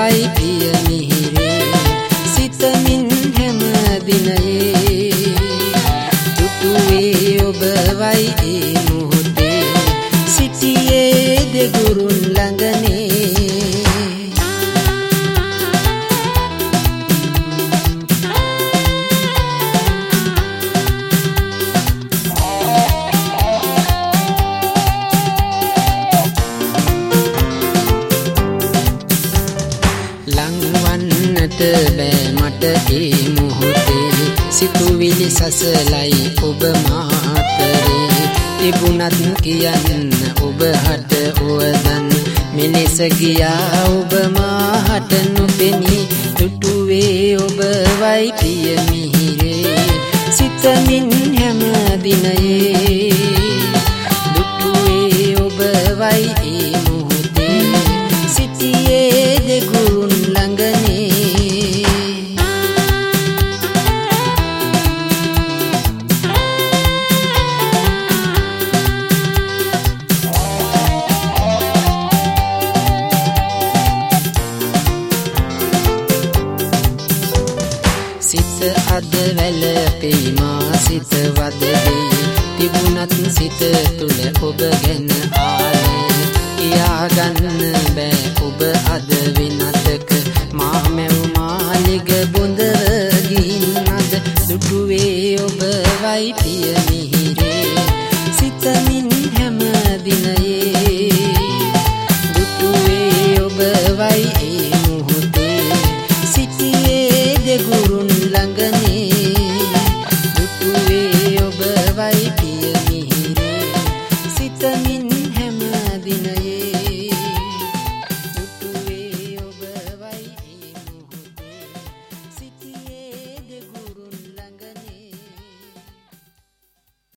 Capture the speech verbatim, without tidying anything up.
වයි පිය මිහිරේ සිතමින් හැම දිනයේ දුටුවේ ඔබ වයි ඒ මොහොතේ සිටියේ දෙගුරුන් ළඟනේ ලංවන්නට බෑ මට ඒ මොහොතේ සිතුවිලි සසලයි ඔබ මාතරේ තිබුණත් කියන්න ඔබ හට උවදන් මෙලෙස ගියා ඔබ මාහට නොපෙනී දුටුවේ ඔබ වයි පිය මිහිරේ සිතමින් හැම දිනයේ දුටුවේ ඔබ වයි ඒ මොහොතේ සිටියේ දෙගුරුන් ළඟනේ සිත අද වැළපෙයි මා සිත වදදී තිබුණත් සිත තුල ඔබ ගැන ආලය කියාගන්න බෑ ඔබ අද වෙනතක මා මැව් මාලිග බොඳව ගින් අද දුටුවේ ඔබ වයි පිය මිහිරේ සිතමින් හැම දිනයේ දුටුවේ ඔබ වයි ඒ මොහොතේ සිටියේ දෙගුරුන් ළඟනේ